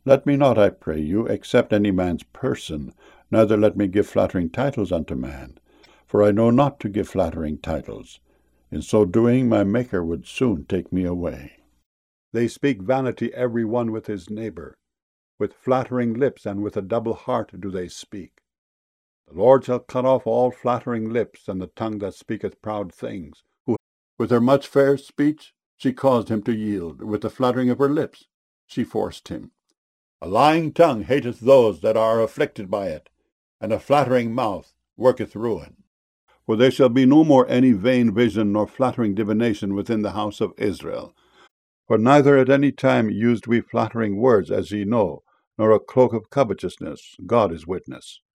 Let me not, I pray you, accept any man's person, neither let me give flattering titles unto man. For I know not to give flattering titles. In so doing, my Maker would soon take me away. They speak vanity every one with his neighbor. With flattering lips and with a double heart do they speak. The Lord shall cut off all flattering lips, and the tongue that speaketh proud things. Who, with her much fair speech, she caused him to yield. With the fluttering of her lips, she forced him. A lying tongue hateth those that are afflicted by it, and a flattering mouth worketh ruin. For there shall be no more any vain vision nor flattering divination within the house of Israel. For neither at any time used we flattering words, as ye know, nor a cloak of covetousness, God is witness.